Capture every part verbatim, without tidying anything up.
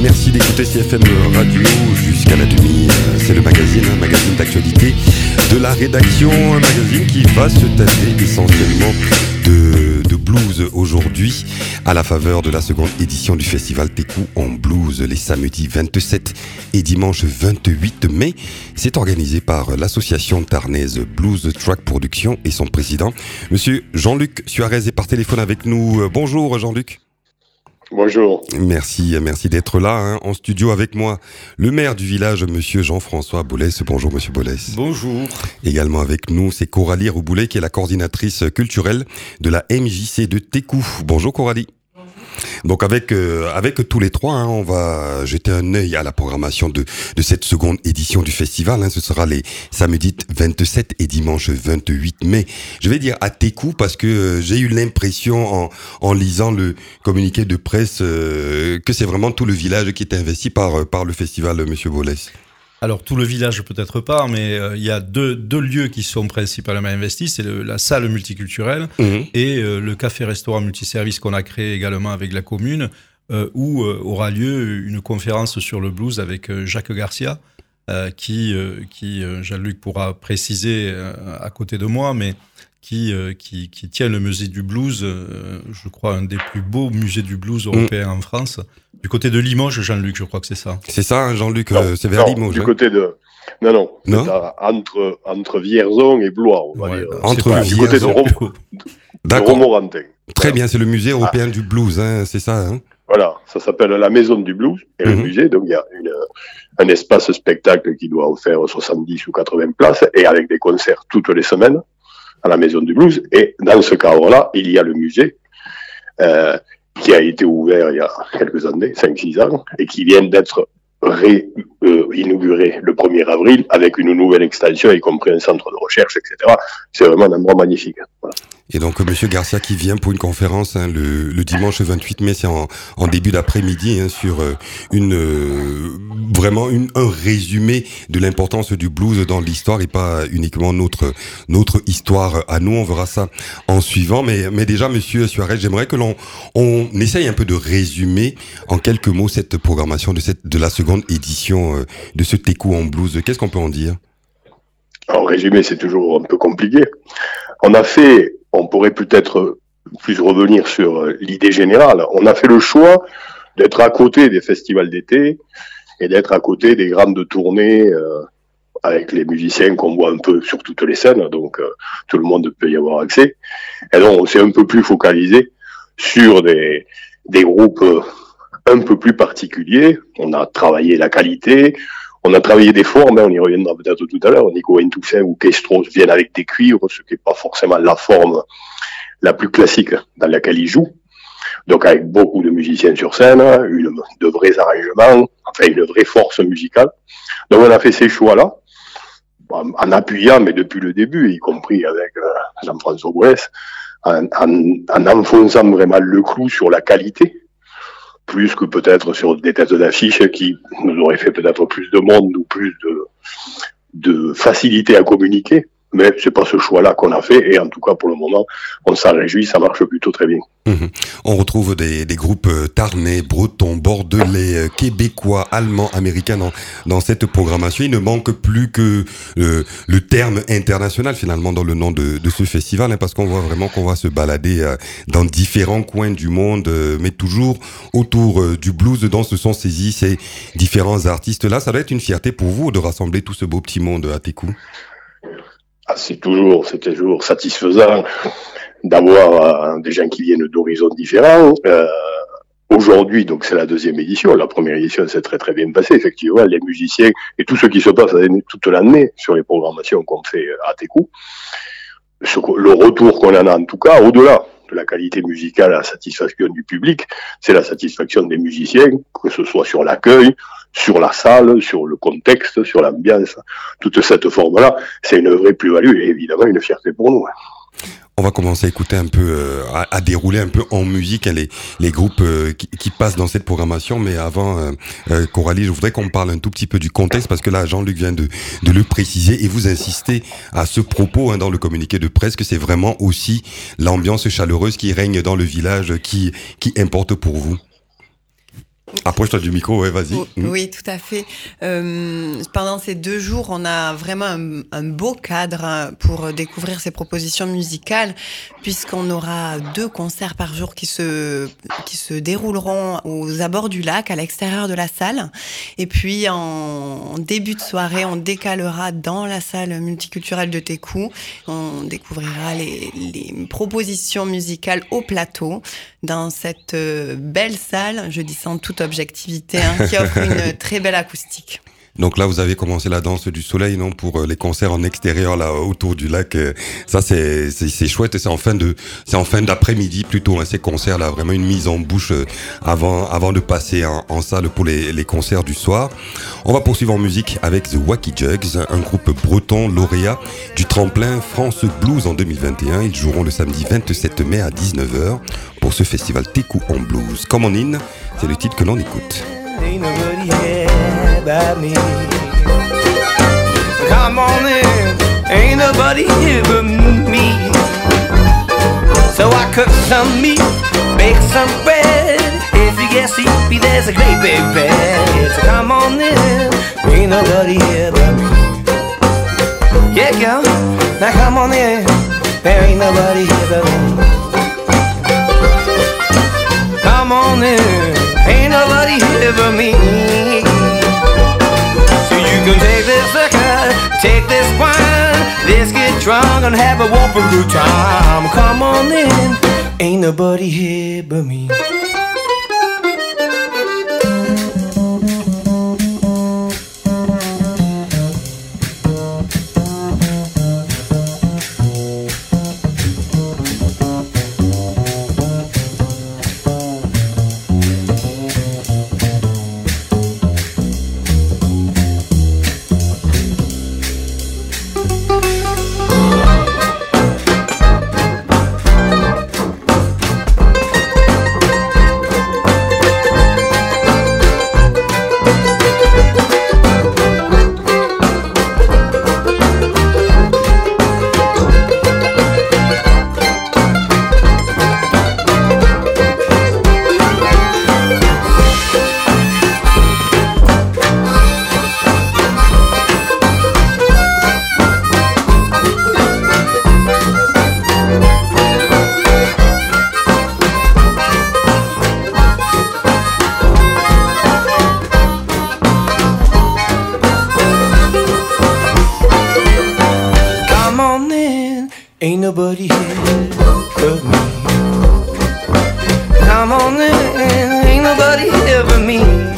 Merci d'écouter C F M Radio jusqu'à la demi. C'est le magazine, un magazine d'actualité de la rédaction, un magazine qui va se tâter essentiellement de, de blues aujourd'hui à la faveur de la seconde édition du festival Teku en blues les samedis vingt-sept et dimanche vingt-huit mai. C'est organisé par l'association tarnaise Blues Track Production et son président, monsieur Jean-Luc Suarez, est par téléphone avec nous. Bonjour Jean-Luc. Bonjour. Merci, merci d'être là, hein, en studio avec moi. Le maire du village, monsieur Jean-François Boulès. Bonjour, monsieur Boulès. Bonjour. Également avec nous, c'est Coralie Rouboulet, qui est la coordinatrice culturelle de la M J C de Teku. Bonjour, Coralie. Donc avec euh, avec tous les trois, hein, on va jeter un œil à la programmation de de cette seconde édition du festival. Hein. Ce sera les samedis vingt-sept et dimanche vingt-huit mai. Je vais dire à Teku parce que euh, j'ai eu l'impression en en lisant le communiqué de presse euh, que c'est vraiment tout le village qui est investi par par le festival, monsieur Boulès. Alors, tout le village, peut-être pas, mais euh, il y a deux, deux lieux qui sont principalement investis. C'est le, la salle multiculturelle mmh. et euh, le café-restaurant multiservice qu'on a créé également avec la commune, euh, où euh, aura lieu une conférence sur le blues avec euh, Jacques Garcia, euh, qui, euh, qui euh, Jean-Luc pourra préciser euh, à côté de moi, mais qui, euh, qui, qui tient le musée du blues, euh, je crois un des plus beaux musées du blues européens mmh. en France. Du côté de Limoges, Jean-Luc, je crois que c'est ça. C'est ça, hein, Jean-Luc, non, euh, c'est vers non, Limoges. Du hein. côté de... Non, non, non c'est à, entre, entre Vierzon et Blois, on va ouais, dire. Entre pas, Vierzon. Du côté de, Rom... de Romorantin. Très bien, c'est le musée européen ah. du blues, hein, c'est ça. Hein. Voilà, ça s'appelle la Maison du Blues et mm-hmm. le musée. Donc il y a une, un espace spectacle qui doit faire soixante-dix ou quatre-vingts places et avec des concerts toutes les semaines à la Maison du Blues. Et dans ce cadre-là, il y a le musée euh, qui a été ouvert il y a quelques années, cinq six ans, et qui vient d'être ré, euh, inauguré le premier avril avec une nouvelle extension, y compris un centre de recherche, et cetera. C'est vraiment un endroit magnifique. Voilà. Et donc, monsieur Garcia qui vient pour une conférence hein, le, le dimanche vingt-huit mai, c'est en, en début d'après-midi, hein, sur euh, une euh, vraiment une, un résumé de l'importance du blues dans l'histoire et pas uniquement notre notre histoire à nous. On verra ça en suivant. Mais mais déjà, monsieur Suarez, j'aimerais que l'on on essaye un peu de résumer en quelques mots cette programmation de cette de la seconde édition euh, de ce Teku en blues. Qu'est-ce qu'on peut en dire? En résumé, c'est toujours un peu compliqué. On a fait, on pourrait peut-être plus revenir sur l'idée générale. On a fait le choix d'être à côté des festivals d'été et d'être à côté des grandes tournées euh, avec les musiciens qu'on voit un peu sur toutes les scènes, donc euh, tout le monde peut y avoir accès. Et donc, on s'est un peu plus focalisé sur des, des groupes un peu plus particuliers. On a travaillé la qualité. On a travaillé des formes, hein, on y reviendra peut-être tout à l'heure. Nico Toussaint ou Kestros viennent avec des cuivres, ce qui n'est pas forcément la forme la plus classique dans laquelle ils jouent. Donc avec beaucoup de musiciens sur scène, une, de vrais arrangements, enfin une vraie force musicale. Donc on a fait ces choix-là, en, en appuyant, mais depuis le début, y compris avec euh, Jean-François Boulès, en, en, en enfonçant vraiment le clou sur la qualité, plus que peut-être sur des têtes d'affiche qui nous auraient fait peut-être plus de monde ou plus de, de facilité à communiquer. Mais c'est pas ce choix-là qu'on a fait, et en tout cas pour le moment, on s'en réjouit, ça marche plutôt très bien. Mmh. On retrouve des, des groupes tarnais, bretons, bordelais, québécois, allemands, américains dans, dans cette programmation. Il ne manque plus que euh, le terme international finalement dans le nom de, de ce festival, hein, parce qu'on voit vraiment qu'on va se balader euh, dans différents coins du monde, euh, mais toujours autour euh, du blues dont se sont saisis ces différents artistes-là. Ça doit être une fierté pour vous de rassembler tout ce beau petit monde à Teku. Ah, c'est toujours, c'est toujours satisfaisant d'avoir euh, des gens qui viennent d'horizons différents. Euh, aujourd'hui, donc c'est la deuxième édition. La première édition s'est très très bien passée. Effectivement, les musiciens et tout ce qui se passe toute l'année sur les programmations qu'on fait à Teku. Ce, le retour qu'on en a en tout cas, au-delà de la qualité musicale, la satisfaction du public, c'est la satisfaction des musiciens, que ce soit sur l'accueil, sur la salle, sur le contexte, sur l'ambiance, toute cette forme-là, c'est une vraie plus-value et évidemment une fierté pour nous. On va commencer à écouter un peu, euh, à, à dérouler un peu en musique hein, les, les groupes euh, qui, qui passent dans cette programmation. Mais avant, euh, euh, Coralie, je voudrais qu'on parle un tout petit peu du contexte parce que là, Jean-Luc vient de, de le préciser et vous insistez à ce propos hein, dans le communiqué de presse que c'est vraiment aussi l'ambiance chaleureuse qui règne dans le village qui, qui importe pour vous. Approche-toi du micro, ouais, vas-y. Oh, mmh. Oui, tout à fait. Euh, pendant ces deux jours, on a vraiment un, un beau cadre pour découvrir ces propositions musicales, puisqu'on aura deux concerts par jour qui se, qui se dérouleront aux abords du lac, à l'extérieur de la salle. Et puis, en début de soirée, on décalera dans la salle multiculturelle de Técou. On découvrira les, les propositions musicales au plateau, dans cette belle salle, je dis sans toute objectivité, hein, qui offre une très belle acoustique. Donc là, vous avez commencé la danse du soleil, non, pour les concerts en extérieur là autour du lac. Ça, c'est c'est, c'est chouette. C'est en fin de c'est en fin d'après-midi plutôt, hein, ces concerts là, vraiment une mise en bouche avant avant de passer en, en salle pour les les concerts du soir. On va poursuivre en musique avec The Wacky Jugs, un groupe breton lauréat du tremplin France Blues en deux mille vingt et un. Ils joueront le samedi vingt-sept mai à dix-neuf heures pour ce festival Técou en blues. Come on in, c'est le titre que l'on écoute. Ain't nobody here but me. Come on in, ain't nobody here but me. So I cook some meat, bake some bread. If you get sleepy, there's a great big bed. So come on in, ain't nobody here but me. Yeah, girl, now come on in, there ain't nobody here but me. Come on in, ain't nobody here but me. So you can take this liquor, take this wine, let's get drunk and have a whooping good time. Come on in, ain't nobody here but me. Ain't nobody here but me. Come on in, ain't nobody here but me.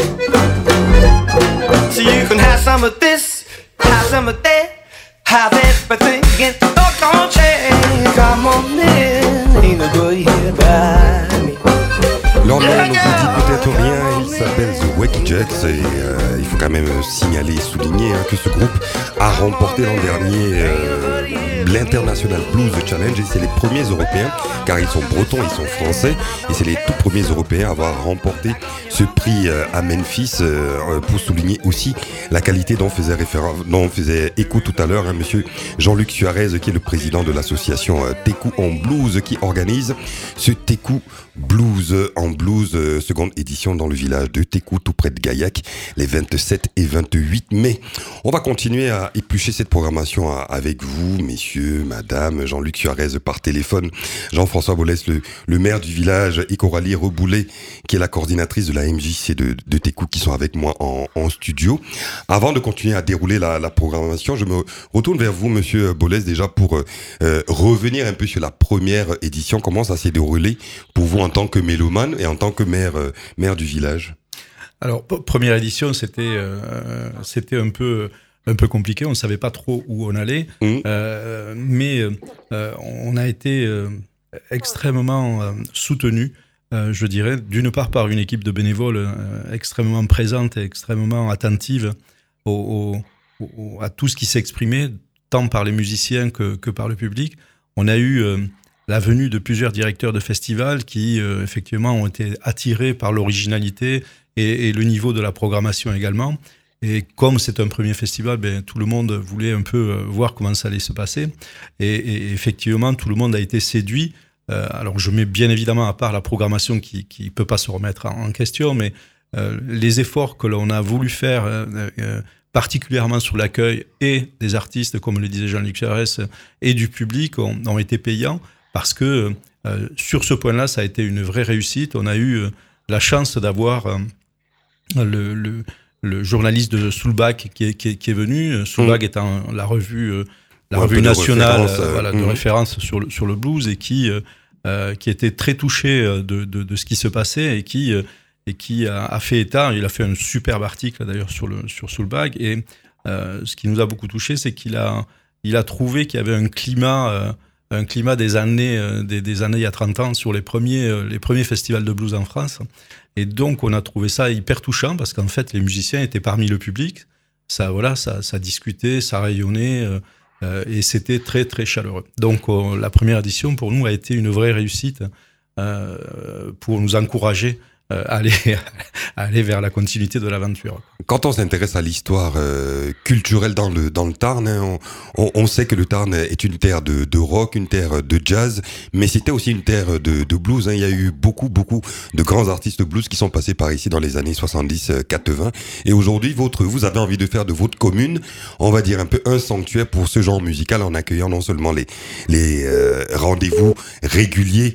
So you can have some of this, have some of that, have everything and talk on change. Come on in, ain't nobody here but me. L'homme ne vous dit peut-être rien, il s'appelle The Wacky Jugs et euh, il faut quand même signaler et souligner hein, que ce groupe a remporté l'an dernier euh, l'International Blues Challenge et c'est les premiers Européens, car ils sont bretons, ils sont français et c'est les tout premiers Européens à avoir remporté ce prix euh, à Memphis euh, pour souligner aussi la qualité dont faisait, référence, dont on faisait écho tout à l'heure, hein, monsieur Jean-Luc Suarez qui est le président de l'association euh, Técou en Blues qui organise ce Técou Blues en Blues, euh, seconde édition dans le village de Técou, tout près de Gaillac, les vingt-sept et vingt-huit mai. On va continuer à éplucher cette programmation à, avec vous, messieurs, madame, Jean-Luc Suarez par téléphone, Jean-François Bollès, le, le maire du village, et Coralie Reboulet, qui est la coordinatrice de la M J C de, de Técou, qui sont avec moi en, en studio. Avant de continuer à dérouler la, la programmation, je me retourne vers vous, monsieur Bollès, déjà pour euh, revenir un peu sur la première édition. Comment ça s'est déroulé pour vous en tant que mélomane et en tant que maire, euh, maire du village? Alors, p- première édition, c'était, euh, c'était un peu, un peu compliqué. On ne savait pas trop où on allait. Mmh. Euh, mais euh, on a été euh, extrêmement euh, soutenus, euh, je dirais, d'une part par une équipe de bénévoles euh, extrêmement présente et extrêmement attentive au, au, au, à tout ce qui s'exprimait, tant par les musiciens que, que par le public. On a eu... Euh, la venue de plusieurs directeurs de festivals qui, euh, effectivement, ont été attirés par l'originalité et, et le niveau de la programmation également. Et comme c'est un premier festival, ben, tout le monde voulait un peu euh, voir comment ça allait se passer. Et, et effectivement, tout le monde a été séduit. Euh, alors, je mets bien évidemment à part la programmation qui qui peut pas se remettre en, en question, mais euh, les efforts que l'on a voulu faire, euh, euh, particulièrement sur l'accueil et des artistes, comme le disait Jean-Luc Charest, et du public, ont, ont été payants, parce que euh, sur ce point-là, ça a été une vraie réussite. On a eu euh, la chance d'avoir euh, le, le, le journaliste de Soulbach qui est, qui est, qui est venu. Soulbach mmh. étant la revue, euh, la revue nationale de référence, euh, voilà, mmh. de référence sur, le, sur le blues, et qui, euh, euh, qui était très touché de, de, de ce qui se passait, et qui, euh, et qui a, a fait état. Il a fait un superbe article d'ailleurs sur, le, sur Soulbach. Et euh, ce qui nous a beaucoup touché, c'est qu'il a, il a trouvé qu'il y avait un climat... Euh, un climat des années, euh, des, des années il y a trente ans sur les premiers, euh, les premiers festivals de blues en France. Et donc, on a trouvé ça hyper touchant, parce qu'en fait, les musiciens étaient parmi le public. Ça, voilà, ça, ça discutait, ça rayonnait, euh, euh, et c'était très, très chaleureux. Donc, euh, la première édition, pour nous, a été une vraie réussite euh, pour nous encourager Euh, aller, aller vers la continuité de l'aventure. Quand on s'intéresse à l'histoire euh, culturelle dans le dans le Tarn, hein, on, on, on sait que le Tarn est une terre de, de rock, une terre de jazz, mais c'était aussi une terre de, de blues. Hein. Il y a eu beaucoup beaucoup de grands artistes blues qui sont passés par ici dans les années soixante-dix quatre-vingts. Et aujourd'hui, votre vous avez envie de faire de votre commune, on va dire un peu un sanctuaire pour ce genre musical, en accueillant non seulement les les euh, rendez-vous réguliers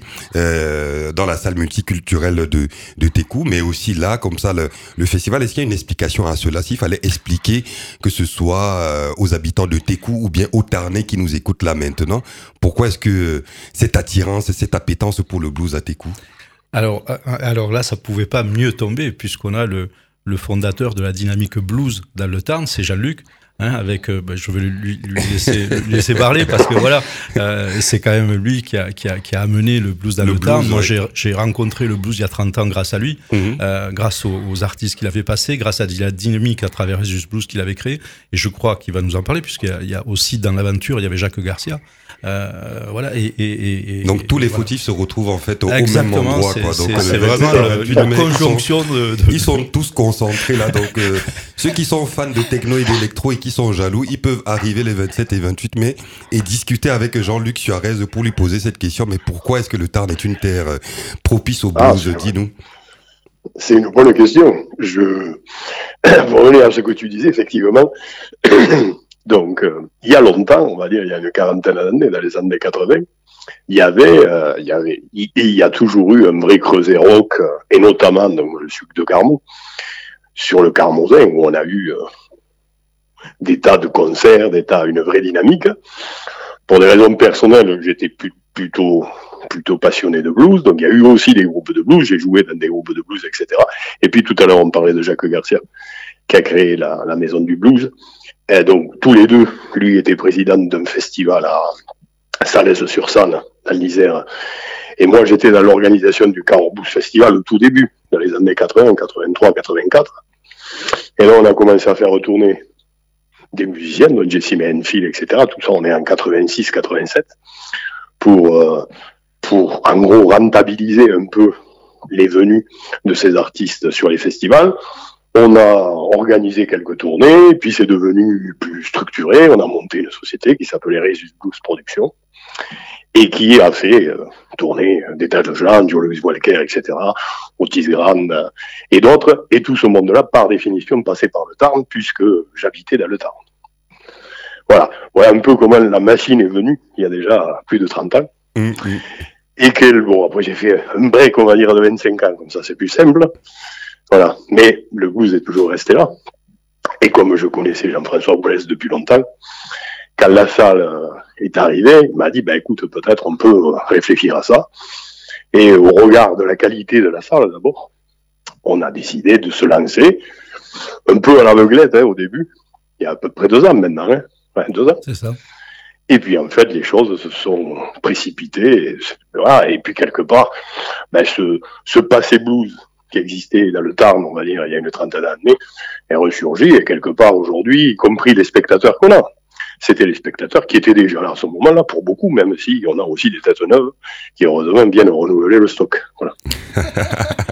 euh, dans la salle multiculturelle de de Técou, mais aussi là, comme ça, le, le festival. Est-ce qu'il y a une explication à cela? S'il fallait expliquer, que ce soit euh, aux habitants de Técou ou bien aux Tarnais qui nous écoutent là maintenant, pourquoi est-ce que cette attirance, cette appétence pour le blues à Técou? Alors, alors là, ça pouvait pas mieux tomber, puisqu'on a le, le fondateur de la dynamique blues dans le Tarn, c'est Jean-Luc. Hein, avec, euh, bah, je vais lui, lui, laisser, lui laisser parler, parce que voilà, euh, c'est quand même lui qui a, qui a, qui a amené le blues dans le, le Tarn. Moi, ouais. j'ai, j'ai rencontré le blues il y a trente ans grâce à lui, mmh. euh, grâce aux, aux artistes qu'il avait passés, grâce à la dynamique à travers Just Blues qu'il avait créé. Et je crois qu'il va nous en parler, puisqu'il y a, il y a aussi dans l'aventure, il y avait Jacques Garcia. Euh, voilà, et, et, et, donc et, tous les voilà. fautifs se retrouvent en fait au, au Exactement, même endroit, c'est, quoi. Donc c'est, c'est vraiment le, une conjonction ils sont, de, de... ils sont tous concentrés là. Donc euh, ceux qui sont fans de techno et d'électro et qui sont jaloux, ils peuvent arriver les vingt-sept et vingt-huit mai et discuter avec Jean-Luc Suarez pour lui poser cette question. Mais pourquoi est-ce que le Tarn est une terre propice au blues? Ah, dis-nous. C'est une bonne question. Je pour revenir à ce que tu disais, effectivement. Donc, euh, il y a longtemps, on va dire, il y a une quarantaine d'années, dans les années quatre-vingts, il y avait, euh, il y avait, il, il y a toujours eu un vrai creuset rock, euh, et notamment dans le suc de Carmaux, sur le Carmozin, où on a eu euh, des tas de concerts, des tas, une vraie dynamique. Pour des raisons personnelles, j'étais plus, plutôt, plutôt passionné de blues, donc il y a eu aussi des groupes de blues, j'ai joué dans des groupes de blues, et cetera. Et puis tout à l'heure, on parlait de Jacques Garcia, qui a créé la, la Maison du Blues. Et donc, tous les deux, lui était président d'un festival à Salèze-sur-Sanne, dans l'Isère. Et moi, j'étais dans l'organisation du Carreau Blues Festival au tout début, dans les années quatre-vingts, quatre-vingt-trois, quatre-vingt-quatre. Et là, on a commencé à faire retourner des musiciens, dont Jesse Enfield, et cetera. Tout ça, on est en quatre-vingt-six, quatre-vingt-sept, pour, euh, pour, en gros, rentabiliser un peu les venues de ces artistes sur les festivals. On a organisé quelques tournées, puis c'est devenu plus structuré. On a monté une société qui s'appelait Resus Blues Productions et qui a fait euh, tourner des tas de gens, Joe Louis Walker, et cetera, Otis Grant euh, et d'autres. Et tout ce monde-là, par définition, passait par le Tarn, puisque j'habitais dans le Tarn. Voilà. Voilà un peu comment la machine est venue, il y a déjà plus de trente ans. Mmh. Et qu'elle, bon, après j'ai fait un break, on va dire, de vingt-cinq ans, comme ça c'est plus simple. Voilà, mais le blues est toujours resté là. Et comme je connaissais Jean-François Boulez depuis longtemps, quand la salle est arrivée, il m'a dit, ben écoute, peut-être on peut réfléchir à ça. Et au regard de la qualité de la salle, d'abord, on a décidé de se lancer un peu à l'aveuglette, hein, au début. Il y a à peu près deux ans maintenant, hein. Ouais, deux ans. C'est ça. Et puis en fait, les choses se sont précipitées. Et, voilà, et puis quelque part, ben, ce, ce passé blues qui existait dans le Tarn, on va dire, il y a une trentaine d'années, est ressurgi, et quelque part aujourd'hui, y compris les spectateurs qu'on a. C'était les spectateurs qui étaient déjà là à ce moment-là, pour beaucoup, même si on a aussi des têtes neuves qui, heureusement, viennent renouveler le stock. Voilà.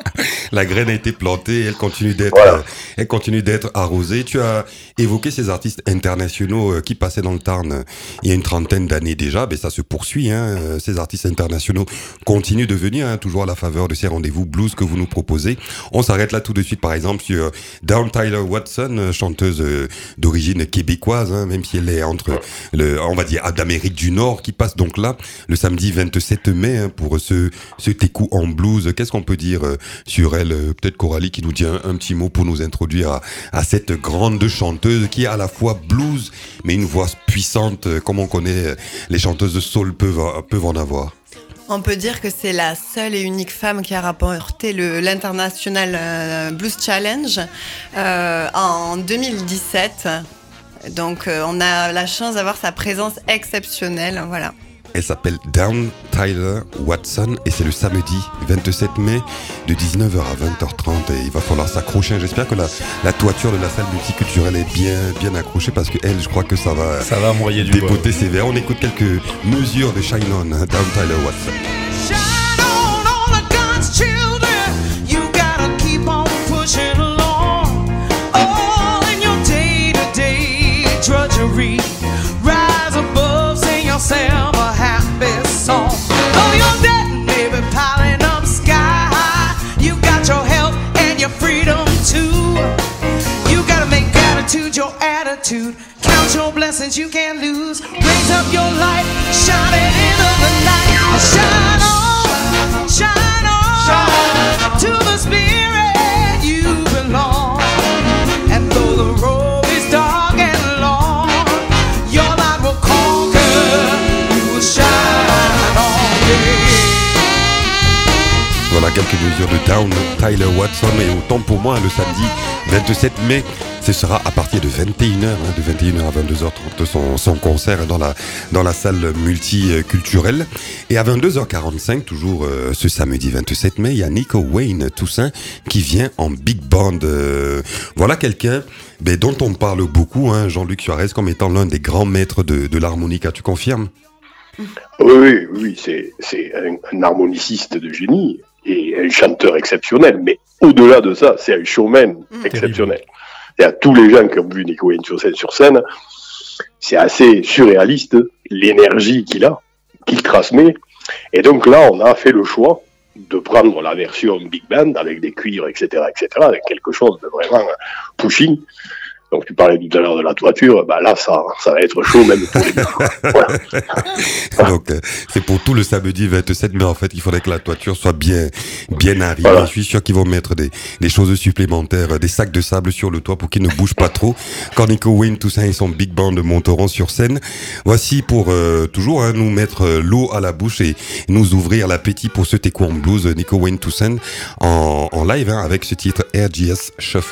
la graine a été plantée, elle continue d'être, Voilà. euh, elle continue d'être arrosée. Tu as évoqué ces artistes internationaux euh, qui passaient dans le Tarn euh, il y a une trentaine d'années déjà. Ben ça se poursuit. Hein. Euh, Ces artistes internationaux continuent de venir, hein, toujours à la faveur de ces rendez-vous blues que vous nous proposez. On s'arrête là tout de suite, par exemple, sur Dawn Tyler Watson, euh, chanteuse euh, d'origine québécoise, hein, même si elle est entre, le, on va dire, d'Amérique du Nord, qui passe donc là le samedi vingt-sept mai hein, pour ce, ce Técou en blues. Qu'est-ce qu'on peut dire euh, sur elle? euh, Peut-être Coralie qui nous dit un, un petit mot pour nous introduire à, à cette grande chanteuse qui est à la fois blues, mais une voix puissante, euh, comme on connaît euh, les chanteuses de soul peuvent, peuvent en avoir. On peut dire que c'est la seule et unique femme qui a remporté le, l'International euh, Blues Challenge euh, en deux mille dix-sept. Donc euh, on a la chance d'avoir sa présence exceptionnelle, voilà. Elle s'appelle Dawn Tyler Watson et c'est le samedi vingt-sept mai de dix-neuf heures à vingt heures trente et il va falloir s'accrocher. J'espère que la, la toiture de la salle multiculturelle est bien, bien accrochée parce que elle, je crois que ça va, Ça va envoyer du bois. dépoter sévère. On écoute quelques mesures de Shine On, hein, Dawn Tyler Watson. Shine on all of God's children. You gotta keep on pushing along. All in your day-to-day drudgery. Rise above, sing yourself a happy song. Though your debt may be piling up sky high, you got your health and your freedom too. You gotta make gratitude your attitude. Count your blessings you can't lose. Raise up your light, shine it into the night. Shine on, shine on, to the spirit you belong. And though the road is dark and long, your light will conquer. You will shine on. Voilà quelques mesures de Dawn Tyler Watson et autant pour moi le samedi vingt-sept mai. Ce sera à partir de vingt et une heures, hein, de vingt et une heures à vingt-deux heures trente son, son concert dans la, dans la salle multiculturelle. Et à vingt-deux heures quarante-cinq, toujours euh, ce samedi vingt-sept mai, il y a Nico Wayne Toussaint qui vient en big band. Euh, voilà quelqu'un ben, dont on parle beaucoup, hein, Jean-Luc Suarez, comme étant l'un des grands maîtres de, de l'harmonica. Tu confirmes? Oui, oui, oui, c'est, c'est un, un harmoniciste de génie et un chanteur exceptionnel. Mais au-delà de ça, c'est un showman Mmh. exceptionnel. Et à tous les gens qui ont vu Nico Wayne sur scène, sur scène, c'est assez surréaliste l'énergie qu'il a, qu'il transmet. Et donc là, on a fait le choix de prendre la version big band avec des cuivres, et cetera, et cetera, avec quelque chose de vraiment pushing. Donc tu parlais tout à l'heure de la toiture, bah là ça, ça va être chaud même pour les deux. Voilà. Donc euh, c'est pour tout le samedi vingt-sept mai en fait, il faudrait que la toiture soit bien bien arrivée. Voilà. Je suis sûr qu'ils vont mettre des, des choses supplémentaires, des sacs de sable sur le toit pour qu'ils ne bougent pas trop. Quand Nico Wayne Toussaint et son big band monteront sur scène, voici pour euh, toujours hein, nous mettre euh, l'eau à la bouche et nous ouvrir l'appétit pour ce Técou en blues, Nico Wayne Toussaint en, en live hein, avec ce titre R G S Shuffle.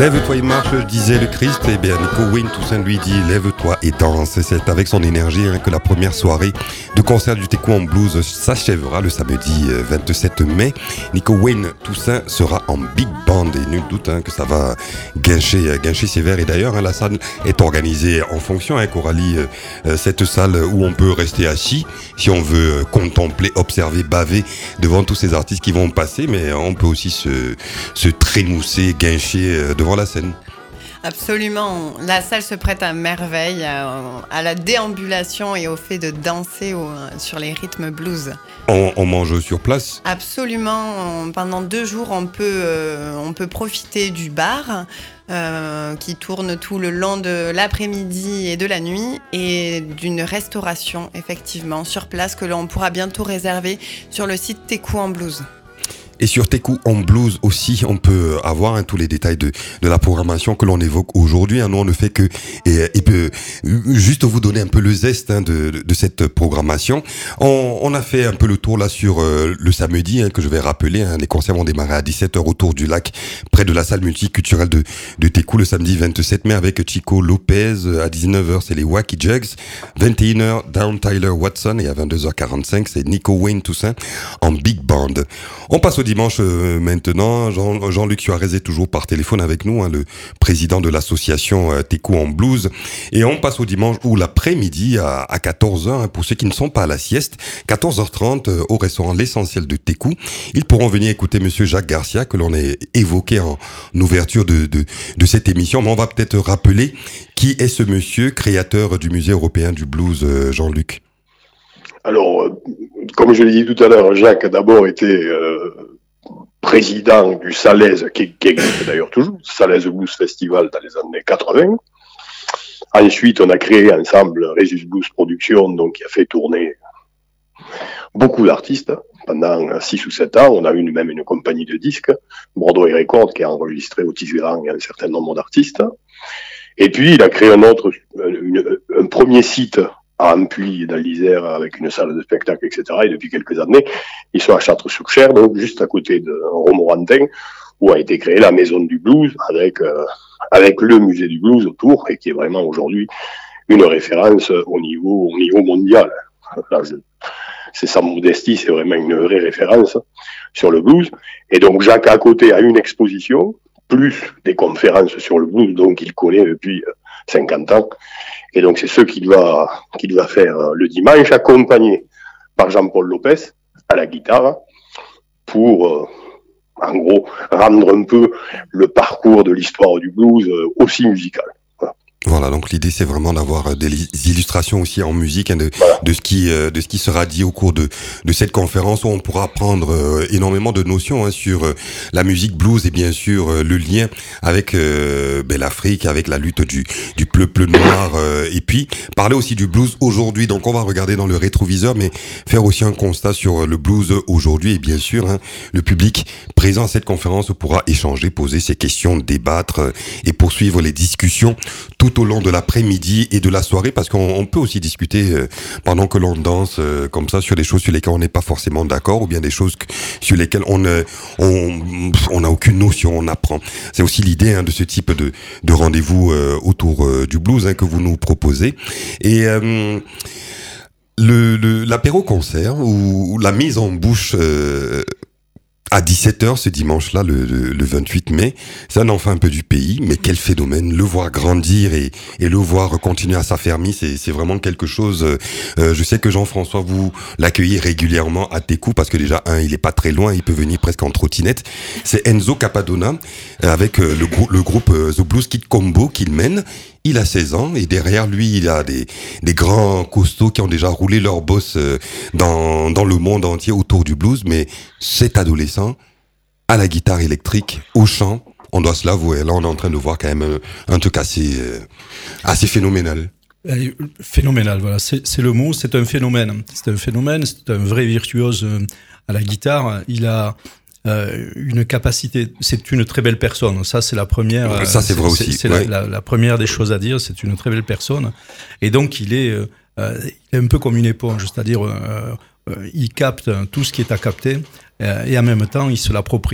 Lève-toi et marche, disait le Christ. Eh bien, Nico Wayne Toussaint lui dit lève-toi et danse. Et c'est avec son énergie hein, que la première soirée de concert du Teku en blues s'achèvera le samedi vingt-sept mai. Nico Wayne Toussaint sera en big band et nul doute hein, que ça va gâcher, gâcher sévère. Et d'ailleurs, hein, la salle est organisée en fonction, hein, Coralie, euh, cette salle où on peut rester assis si on veut contempler, observer, baver devant tous ces artistes qui vont passer, mais on peut aussi se, se trémousser, guincher euh, devant la scène. Absolument. La salle se prête à merveille à, à la déambulation et au fait de danser au, sur les rythmes blues. On, on mange sur place ? Absolument. On, pendant deux jours, on peut, euh, on peut profiter du bar euh, qui tourne tout le long de l'après-midi et de la nuit et d'une restauration, effectivement, sur place que l'on pourra bientôt réserver sur le site Teku en Blues. Et sur Teku en blues aussi, on peut avoir hein, tous les détails de, de la programmation que l'on évoque aujourd'hui. Hein. Nous, on ne fait que et, et peut juste vous donner un peu le zeste hein, de, de, de cette programmation. On, on a fait un peu le tour là sur euh, le samedi, hein, que je vais rappeler. Hein. Les concerts vont démarrer à dix-sept heures autour du lac, près de la salle multiculturelle de, de Teku, le samedi vingt-sept mai, avec Chico Lopez. À dix-neuf heures, c'est les Wacky Jugs. vingt et une heures, Down Tyler Watson. Et à vingt-deux heures quarante-cinq, c'est Nico Wayne Toussaint en big band. On passe au dimanche euh, maintenant. Jean, Jean-Luc Suarez est toujours par téléphone avec nous, hein, le président de l'association euh, Teku en blues. Et on passe au dimanche ou l'après-midi à, à quatorze heures, hein, pour ceux qui ne sont pas à la sieste. quatorze heures trente euh, au restaurant L'Essentiel de Teku. Ils pourront venir écouter Monsieur Jacques Garcia, que l'on a évoqué en ouverture de, de, de cette émission. Mais on va peut-être rappeler qui est ce monsieur, créateur du Musée européen du blues, euh, Jean-Luc. Alors, euh, comme je l'ai dit tout à l'heure, Jacques a d'abord été euh, président du Salaise, qui, qui existe d'ailleurs toujours, Salaise Blues Festival dans les années quatre-vingts. Ensuite, on a créé ensemble Rhesus Blues Production, donc qui a fait tourner beaucoup d'artistes pendant six ou sept ans. On a eu même une compagnie de disques, Broadway Records, qui a enregistré au Tisserand un certain nombre d'artistes. Et puis, il a créé un autre, une, un premier site à Ampuis, dans l'Isère, avec une salle de spectacle, et cetera. Et depuis quelques années, ils sont à Châtres-sur-Cher, donc juste à côté de Romorantin, où a été créée la Maison du Blues, avec euh, avec le musée du blues autour, et qui est vraiment aujourd'hui une référence au niveau au niveau mondial. Là, je, c'est sans modestie, c'est vraiment une vraie référence sur le blues. Et donc Jacques à côté a une exposition, plus des conférences sur le blues, donc il connaît depuis cinquante ans. Et donc, c'est ce qu'il va, qu'il va faire le dimanche, accompagné par Jean-Paul Lopez à la guitare, pour, euh, en gros, rendre un peu le parcours de l'histoire du blues euh, aussi musical. Voilà. Voilà, donc l'idée c'est vraiment d'avoir des illustrations aussi en musique, hein, de, voilà. de ce qui euh, de ce qui sera dit au cours de de cette conférence, où on pourra apprendre euh, énormément de notions hein, sur euh, la musique blues et bien sûr euh, le lien avec euh, ben, l'Afrique, avec la lutte du du peuple noir, euh, et puis parler aussi du blues aujourd'hui. Donc on va regarder dans le rétroviseur, mais faire aussi un constat sur le blues aujourd'hui, et bien sûr hein, le public présent à cette conférence pourra échanger, poser ses questions, débattre euh, et poursuivre les discussions tout au long de l'après-midi et de la soirée, parce qu'on on peut aussi discuter euh, pendant que l'on danse euh, comme ça sur des choses sur lesquelles on n'est pas forcément d'accord, ou bien des choses que, sur lesquelles on euh, on on n'a aucune notion, on apprend. C'est aussi l'idée hein, de ce type de de rendez-vous euh, autour euh, du blues hein, que vous nous proposez. Et euh, le, le l'apéro concert ou, ou la mise en bouche euh, à dix-sept heures ce dimanche-là, le, le, le vingt-huit mai, c'est un enfant un peu du pays, mais quel phénomène, le voir grandir et, et le voir continuer à s'affermir, c'est, c'est vraiment quelque chose. Euh, je sais que Jean-François, vous l'accueillez régulièrement à Teku, parce que déjà, un, il est pas très loin, il peut venir presque en trottinette. C'est Enzo Capadona, avec euh, le, grou- le groupe euh, The Blues Kid Combo qu'il mène. Il a seize ans, et derrière lui, il a des, des grands costauds qui ont déjà roulé leur boss euh, dans, dans le monde entier autour du blues, mais cet adolescent, à la guitare électrique, au chant, on doit se l'avouer, là on est en train de voir quand même un, un truc assez, euh, assez phénoménal. Phénoménal, voilà, c'est, c'est le mot, c'est un phénomène. C'est un phénomène, c'est un vrai virtuose à la guitare. Il a euh, une capacité, c'est une très belle personne. Ça, c'est la première. Ça, c'est, c'est vrai c'est, aussi. C'est ouais. la, la, la première des choses à dire. C'est une très belle personne. Et donc, il est, euh, il est un peu comme une éponge, c'est-à-dire, euh, euh, il capte tout ce qui est à capter euh, et en même temps, il se l'approprie.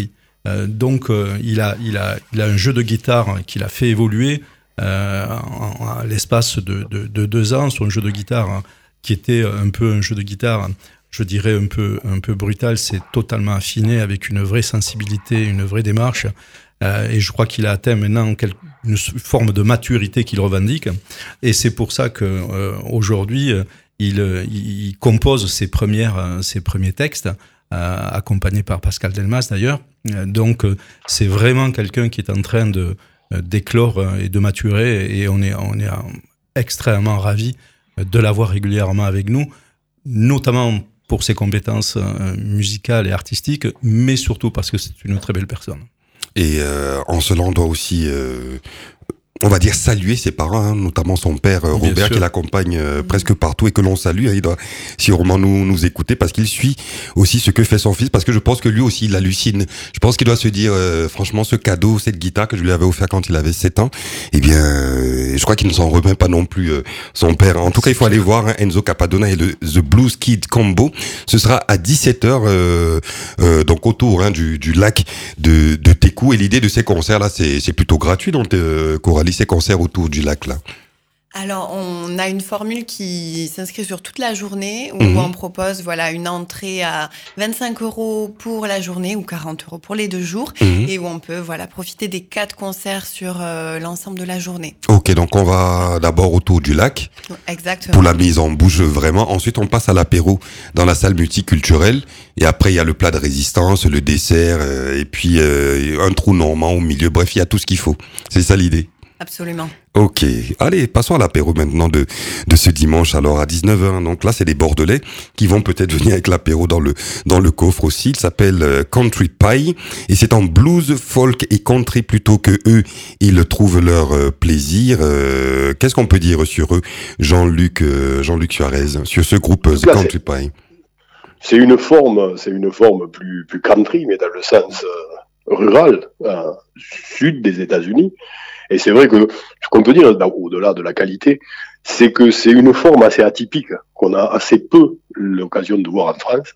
Euh, donc, euh, il a, il a, il a un jeu de guitare qu'il a fait évoluer euh, en, en, à l'espace de, de, de deux ans. Son jeu de guitare, hein, qui était un peu un jeu de guitare, je dirais un peu, un peu brutal, c'est totalement affiné avec une vraie sensibilité, une vraie démarche. Euh, et je crois qu'il a atteint maintenant quelque, une forme de maturité qu'il revendique. Et c'est pour ça que euh, aujourd'hui, il, il compose ses premières, ses premiers textes, euh, accompagné par Pascal Delmas d'ailleurs. Donc, euh, c'est vraiment quelqu'un qui est en train de euh, d'éclore et de maturer. Et on est, on est extrêmement ravis de l'avoir régulièrement avec nous, notamment pour ses compétences euh, musicales et artistiques, mais surtout parce que c'est une très belle personne. Et euh, en cela, on doit aussi, euh, on va dire, saluer ses parents, hein, notamment son père euh, Robert, qui l'accompagne euh, presque partout et que l'on salue. Hein, il doit sûrement nous, nous écouter parce qu'il suit aussi ce que fait son fils, parce que je pense que lui aussi, il hallucine. Je pense qu'il doit se dire, euh, franchement, ce cadeau, cette guitare que je lui avais offert quand il avait sept ans, eh bien, euh, je crois qu'il ne s'en remet pas non plus, euh, son père. En tout cas, il faut aller voir hein, Enzo Capadona et le The Blues Kid Combo. Ce sera à dix-sept heures, euh, euh, donc autour hein, du, du lac de, de Técou. Et l'idée de ces concerts-là, c'est, c'est plutôt gratuit, donc, euh, Coralie, ces concerts autour du lac, là. Alors, on a une formule qui s'inscrit sur toute la journée où Mmh. on propose voilà, une entrée à vingt-cinq euros pour la journée ou quarante euros pour les deux jours Mmh. et où on peut voilà, profiter des quatre concerts sur euh, l'ensemble de la journée. Ok, donc on va d'abord autour du lac Exactement. pour la mise en bouche vraiment. Ensuite, on passe à l'apéro dans la salle multiculturelle. Et après, il y a le plat de résistance, le dessert, euh, et puis euh, un trou normand au milieu. Bref, il y a tout ce qu'il faut. C'est ça l'idée. Absolument. Ok, allez, passons à l'apéro maintenant de de ce dimanche. Alors à dix-neuf heures, donc là c'est des Bordelais qui vont peut-être venir avec l'apéro dans le dans le coffre aussi. Il s'appelle euh, Country Pie et c'est en blues, folk et country plutôt que eux. Ils trouvent leur euh, plaisir. Euh, qu'est-ce qu'on peut dire sur eux, Jean-Luc euh, Jean-Luc Suarez, sur ce groupe euh, The Là, Country Pie? C'est une forme, c'est une forme plus plus country, mais dans le sens euh, rural, euh, sud des États-Unis. Et c'est vrai que ce qu'on peut dire au-delà de la qualité, c'est que c'est une forme assez atypique qu'on a assez peu l'occasion de voir en France.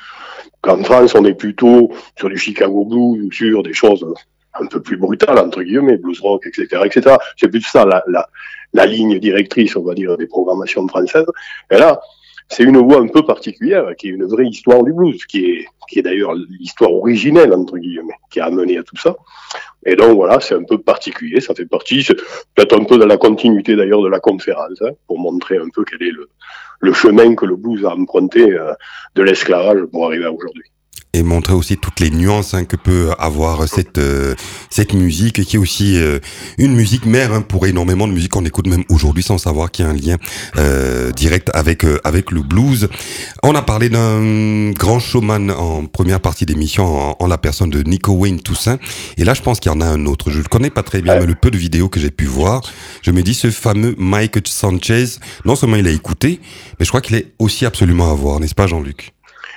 Qu'en France, on est plutôt sur du Chicago blues ou sur des choses un peu plus brutales entre guillemets, blues rock, et cetera, et cetera. C'est plus ça la, la la ligne directrice, on va dire, des programmations françaises. Et là, c'est une voix un peu particulière, qui est une vraie histoire du blues, qui est, qui est d'ailleurs l'histoire originelle, entre guillemets, qui a amené à tout ça. Et donc voilà, c'est un peu particulier, ça fait partie, c'est peut-être un peu dans la continuité d'ailleurs de la conférence, hein, pour montrer un peu quel est le, le chemin que le blues a emprunté euh, de l'esclavage pour arriver à aujourd'hui. Et montrer aussi toutes les nuances hein, que peut avoir cette euh, cette musique, qui est aussi euh, une musique mère hein, pour énormément de musique qu'on écoute même aujourd'hui sans savoir qu'il y a un lien euh, direct avec euh, avec le blues. On a parlé d'un grand showman en première partie d'émission en, en la personne de Nico Wayne Toussaint. Et là, je pense qu'il y en a un autre. Je le connais pas très bien, ouais. mais le peu de vidéos que j'ai pu voir, je me dis ce fameux Mike Sanchez. Non seulement il a écouté, mais je crois qu'il est aussi absolument à voir, n'est-ce pas, Jean-Luc?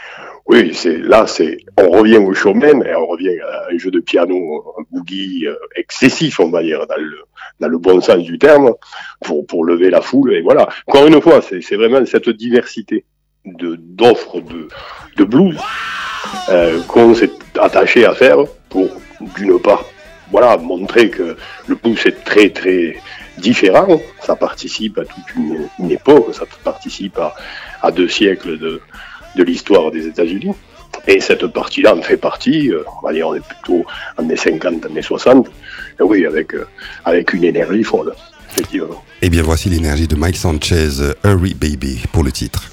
Oui, c'est là, c'est on revient au showman et on revient à un jeu de piano, un boogie euh, excessif, on va dire, dans le dans le bon sens du terme, pour pour lever la foule. Et voilà. Encore une fois, c'est c'est vraiment cette diversité de d'offres de de blues euh, qu'on s'est attaché à faire pour d'une part, voilà, montrer que le blues est très très différent. Ça participe à toute une, une époque, ça participe à à deux siècles de de l'histoire des États-Unis. Et cette partie-là en fait partie, euh, on va dire, on est plutôt années cinquante, années soixante, et oui, avec, euh, avec une énergie folle, effectivement. Eh bien, voici l'énergie de Mike Sanchez, Hurry Baby, pour le titre.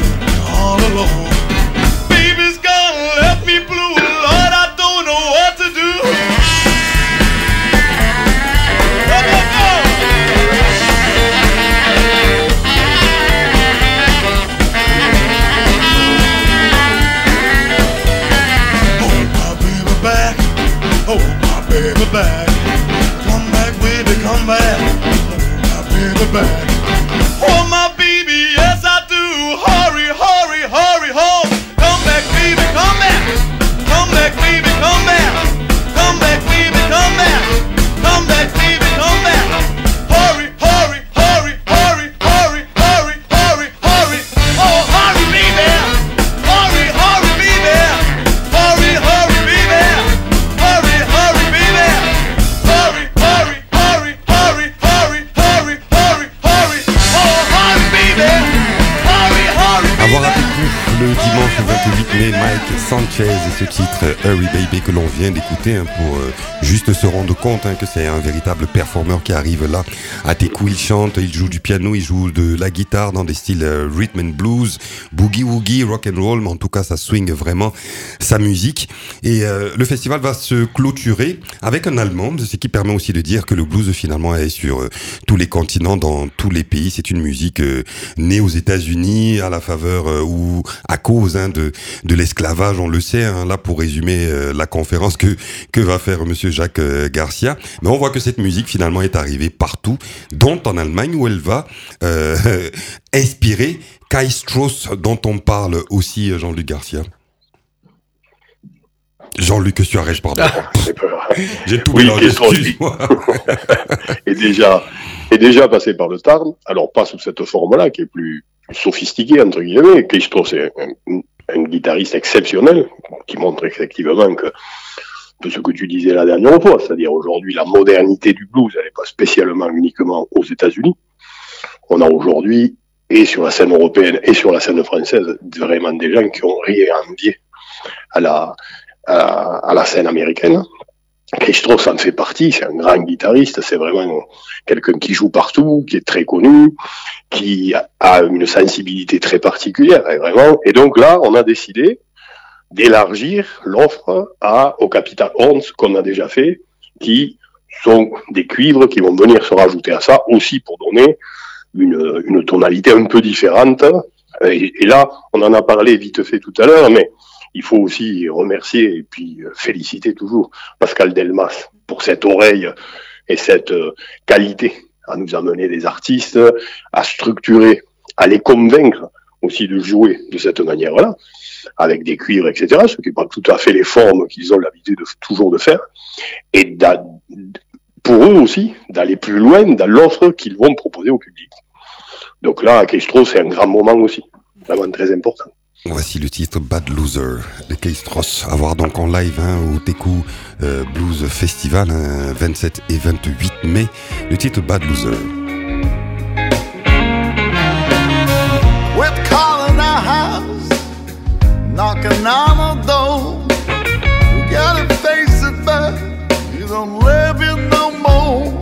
Baby's gone, left me blue. Lord, I don't know what to do. Mike Sanchez et ce titre Hurry Baby que l'on vient d'écouter hein, pour euh, juste se rendre compte hein, que c'est un véritable performeur qui arrive là à Teku. Il chante, il joue du piano, il joue de la guitare dans des styles euh, rhythm and blues, boogie woogie, rock and roll, mais en tout cas ça swing vraiment sa musique. Et euh, le festival va se clôturer avec un Allemand, ce qui permet aussi de dire que le blues finalement est sur euh, tous les continents, dans tous les pays. C'est une musique euh, née aux États-Unis à la faveur euh, ou à cause hein, de de l'esclavage, on le sait. Hein, là, pour résumer euh, la conférence que que va faire Monsieur Jacques euh, Garcia, mais on voit que cette musique finalement est arrivée partout, dont en Allemagne où elle va euh, inspirer Kai Strauss, dont on parle aussi Jean-Luc Garcia. Jean-Luc Suarez, pardon. J'ai tout oui, mélangé, Strauss, excuse-moi. est déjà est déjà passé par le Tarn. Alors pas sous cette forme-là, qui est plus sophistiquée entre guillemets. Kai Strauss est un, un guitariste exceptionnel, qui montre effectivement que de ce que tu disais la dernière fois, c'est-à-dire aujourd'hui la modernité du blues, elle n'est pas spécialement uniquement aux États-Unis. On a aujourd'hui, et sur la scène européenne et sur la scène française, vraiment des gens qui ont rien à envier à la, à, à la scène américaine. Kai Strauss en fait partie, c'est un grand guitariste, c'est vraiment quelqu'un qui joue partout, qui est très connu, qui a une sensibilité très particulière, et vraiment. Et donc là, on a décidé d'élargir l'offre à, au Capital Horns, qu'on a déjà fait, qui sont des cuivres qui vont venir se rajouter à ça, aussi pour donner une, une tonalité un peu différente. Et, et là, on en a parlé vite fait tout à l'heure, mais il faut aussi remercier et puis féliciter toujours Pascal Delmas pour cette oreille et cette qualité à nous amener des artistes, à structurer, à les convaincre aussi de jouer de cette manière-là, avec des cuivres, et cetera, ce qui n'est pas tout à fait les formes qu'ils ont l'habitude de, toujours de faire, et pour eux aussi, d'aller plus loin dans l'offre qu'ils vont proposer au public. Donc là, à Kai Strauss, c'est un grand moment aussi, vraiment très important. Voici le titre Bad Loser de Kai Strauss, à voir donc en live hein, au Teku euh, Blues Festival, hein, vingt-sept et vingt-huit mai, le titre Bad Loser. With calling our house, knocking on the door, you gotta face it back, you don't live here no more.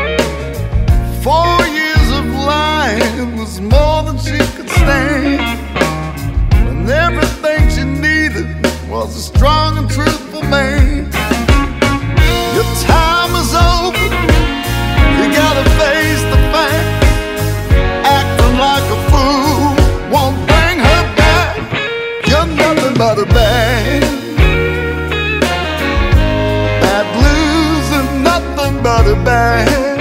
Four years of lying was more than she could stand. And everything she needed was a strong and truthful man. Your time is over, you gotta face the fact. Acting like a fool won't bring her back. You're nothing but a bad, bad blues and nothing but a bad,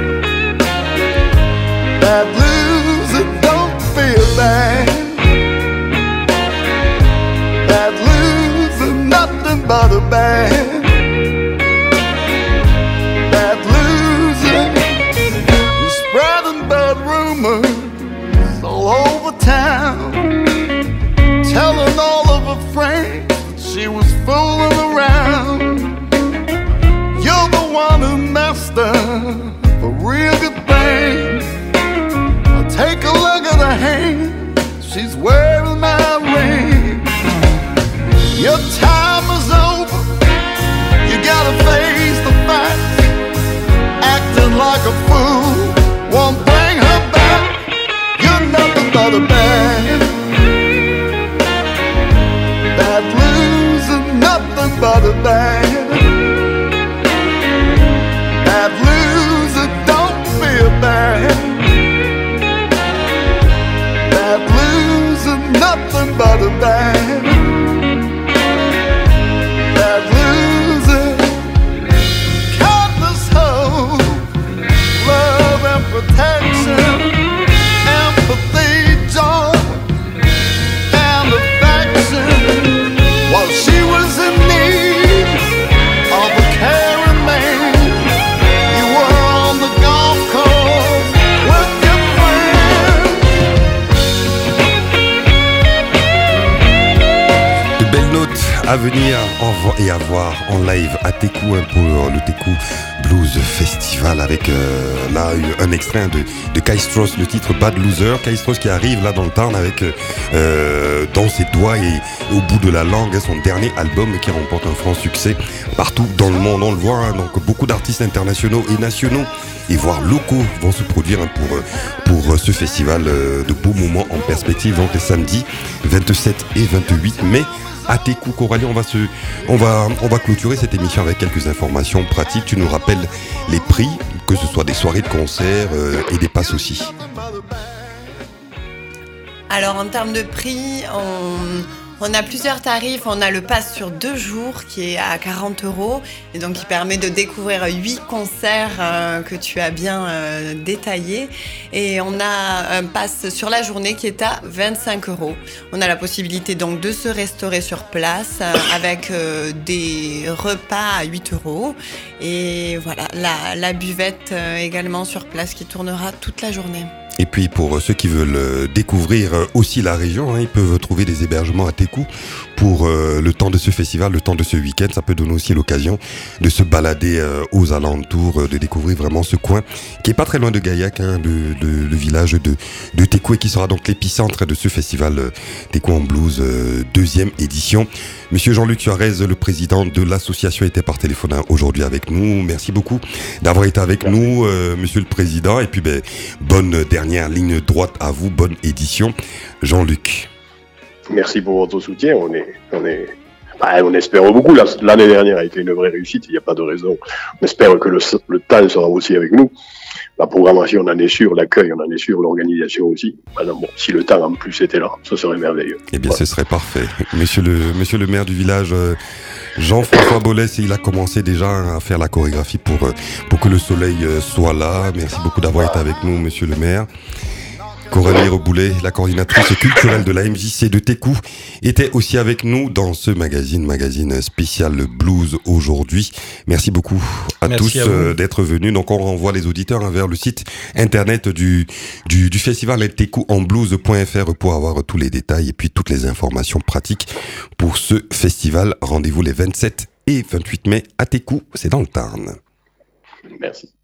bad blues and don't feel bad. Bad blues and nothing but a bad, bad blues. You're spreading bad rumors all over town, telling all of her friends that she was fooling around. You're the one who messed up a real good thing. I'll take a look at her hand, she's wearing my ring. Your time is over, you gotta face the facts. Acting like a fool won't bring her back. You're nothing but a bad, bad blues and nothing but a bad, bad blues and don't feel bad, bad blues and nothing but a bad. Protection, empathy, joy, and affection. While she was in need of a caring man, you were on the golf course with your friends. De belles notes à venir en vo- et à voir en live à Teku hein, pour le Teku Blues Festival avec euh, là un extrait de, de Kai Strauss, le titre Bad Loser. Kai Strauss qui arrive là dans le Tarn avec euh, dans ses doigts et au bout de la langue son dernier album qui remporte un franc succès partout dans le monde. On le voit, hein, donc beaucoup d'artistes internationaux et nationaux et voire locaux vont se produire hein, pour pour ce festival euh, de beaux moments en perspective. Donc les samedis vingt-sept et vingt-huit mai. À tes coups, Coralie, on va se, on va, on va clôturer cette émission avec quelques informations pratiques. Tu nous rappelles les prix, que ce soit des soirées de concert euh, et des passes aussi. Alors en termes de prix, on, on a plusieurs tarifs. On a le pass sur deux jours qui est à quarante euros et donc qui permet de découvrir huit concerts euh, que tu as bien euh, détaillés. Et on a un pass sur la journée qui est à vingt-cinq euros. On a la possibilité donc de se restaurer sur place euh, avec euh, des repas à huit euros. Et voilà, la, la buvette euh, également sur place qui tournera toute la journée. Et puis pour ceux qui veulent découvrir aussi la région, hein, ils peuvent trouver des hébergements à Técou pour euh, le temps de ce festival, le temps de ce week-end. Ça peut donner aussi l'occasion de se balader euh, aux alentours, de découvrir vraiment ce coin qui est pas très loin de Gaillac, hein, le, le, le village de, de Técou et qui sera donc l'épicentre de ce festival euh, Técou en Blues, euh, deuxième édition. Monsieur Jean-Luc Suarez, le président de l'association, était par téléphone hein, aujourd'hui avec nous. Merci beaucoup d'avoir été avec Merci. nous, euh, monsieur le président. Et puis, ben, bonne dernière ligne droite à vous, bonne édition. Jean-Luc. Merci pour votre soutien. On est, on est, bah, on espère beaucoup. L'année dernière a été une vraie réussite. Il n'y a pas de raison. On espère que le, le temps sera aussi avec nous. La programmation, on en est sûr. L'accueil, on en est sûr. L'organisation aussi. Bah, bon, si le temps en plus était là, ce serait merveilleux. Eh bien, voilà. Ce serait parfait. Monsieur le, monsieur le maire du village, euh, Jean-François Bollès, il a commencé déjà à faire la chorégraphie pour, euh, pour que le soleil euh, soit là. Merci beaucoup d'avoir été avec nous, monsieur le maire. Coralie Reboulet, la coordinatrice culturelle de la M J C de Técou, était aussi avec nous dans ce magazine, magazine spécial Blues aujourd'hui. Merci beaucoup à Merci tous à euh, d'être venus. Donc on renvoie les auditeurs hein, vers le site internet du, du, du festival técou en blues point f r pour avoir tous les détails et puis toutes les informations pratiques pour ce festival. Rendez-vous les vingt-sept et vingt-huit mai à Técou, c'est dans le Tarn. Merci.